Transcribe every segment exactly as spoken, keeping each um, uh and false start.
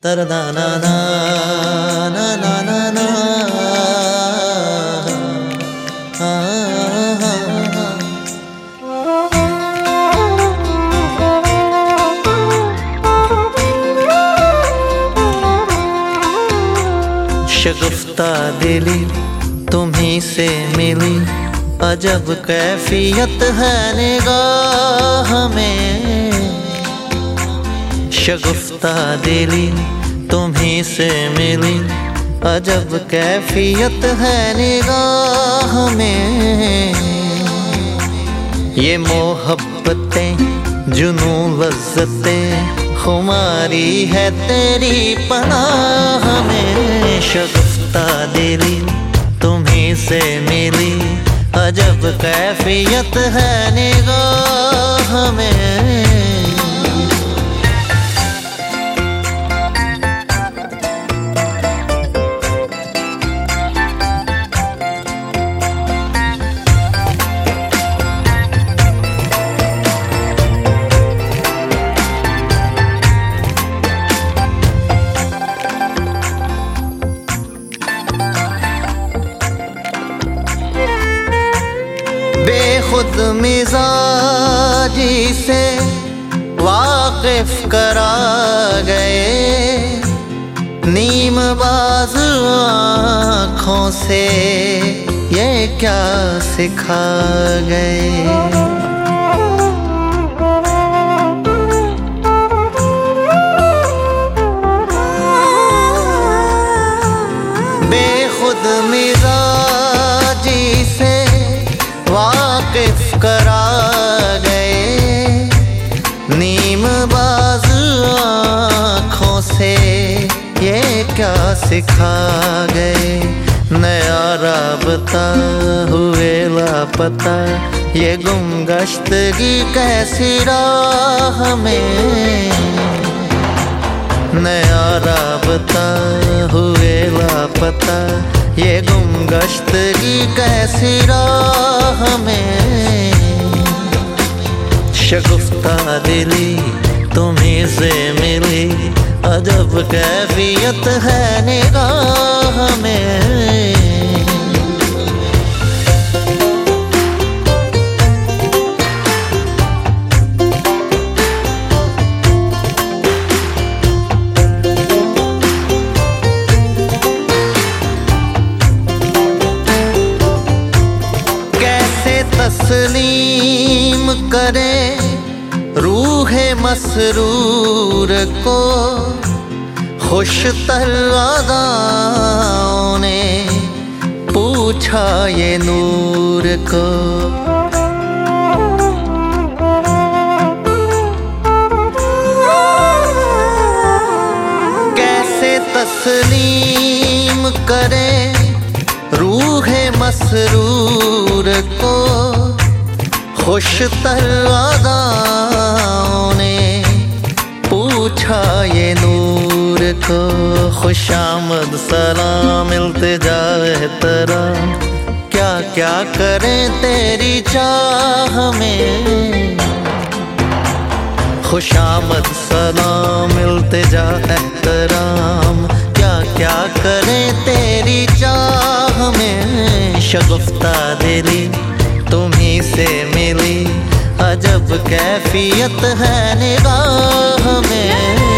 ना ना ना ना ना ना ना शगुफ्ता दिली तुम्ही से मिली, अजब कैफियत है निगाह में। शगुफ्ता दिली तुम्ही से मिली, अजब कैफियत है निगाह में। ये मोहब्बतें जुनू लज्जतें खुमारी है तेरी पनाह में। शगुफ्ता दिली तुम्ही से मिली, अजब कैफियत है निगाह में। बेखुद मिजाजी से वाकिफ करा गए, नीम बाज आँखों से ये क्या सिखा गए। बेखुद मिजाजी से वाकिफ करा गए, नीम बाज आँखों से ये क्या सिखा गए। नया राबता हुए लापता, ये गुमगश्तगी कैसी राह में। नया राबता हुए लापता, ये गुमगश्तगी कैसी राह में। शगुफ्ता दिली तुम्ही से मिली, अजब कैफियत है निगाह में। तस्लीम करे रूहे मसरूर को, खुश तरादाओं ने पूछा ये नूर को। कैसे तस्लीम करे रूहे मसरूर को, खुश तरादाओं ने पूछा ये नूर को। खुशामद सलाम इल्तिजा एहतराम, क्या क्या करें तेरी चाह में। खुशामद सलाम इल्तिजा एहतराम, क्या क्या करें तेरी चाह में। शगुफ्ता दिली तुम्ही से मिली, अजब कैफियत है निगाह में।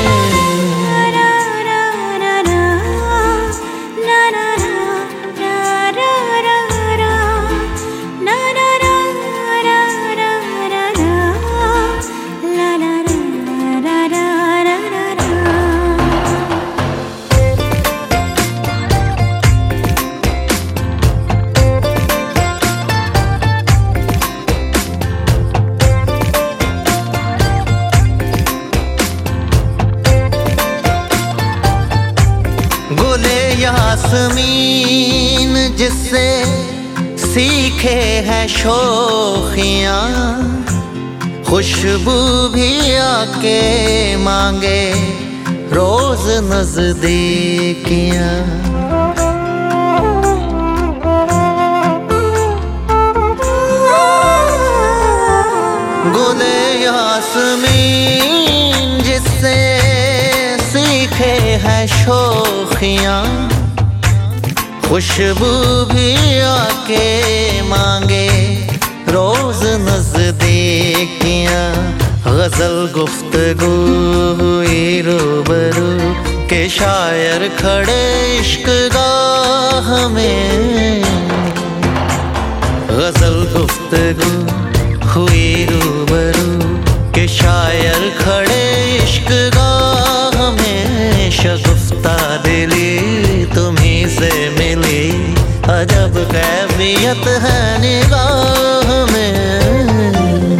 यास्मीन जिससे सीखे हैं शोखियाँ, खुशबू भी आके मांगे रोज नजदीकियाँ। गुले यास्मीन जिससे सीखे है शोखियाँ, खुशबू भी आके मांगे रोज नजदीकियाँ। गजल गुफ्तगू हुई रूबरू के शायर खड़े इश्क गाह में। गजल गुफ्तगू हुई रूबरू के शायर खड़े इश्क गाह में। शगुफ्ता दिली तुम्हीं से मिली, अजब कैफियत है निगाह में।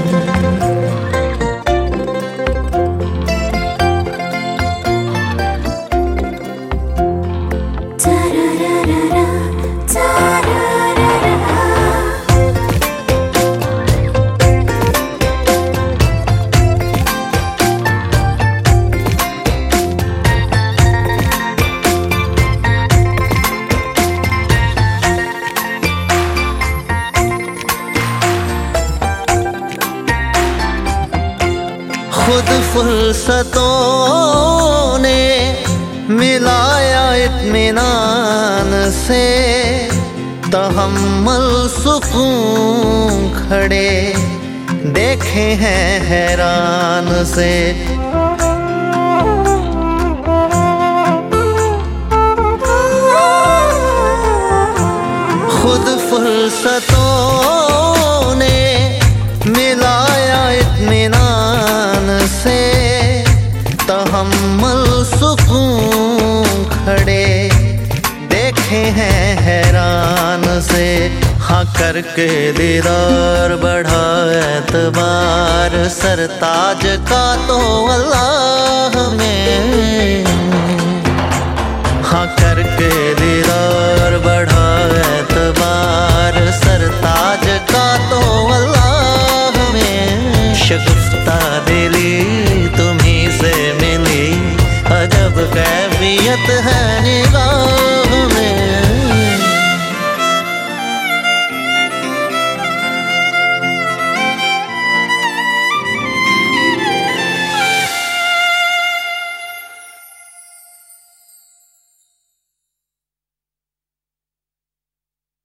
खुद फुर्सतों ने मिलाया इत्मीनान से, तहम्मुल सुकून खड़े देखे हैं हैरान से। खुद फुर्सतों ने मिलाया इत्मीनान से, तहम्मुल सुकून खड़े देखे हैं हैरान से। हाँ करके दीदार बढ़ा एतबार, सरताज का तो अल्लाह में। हाँ करके दीदार बढ़ा एतबार, सरताज का तो अल्लाह में। शगुफ्ता दिली तुम्हीं से मिली, अजब कैफियत है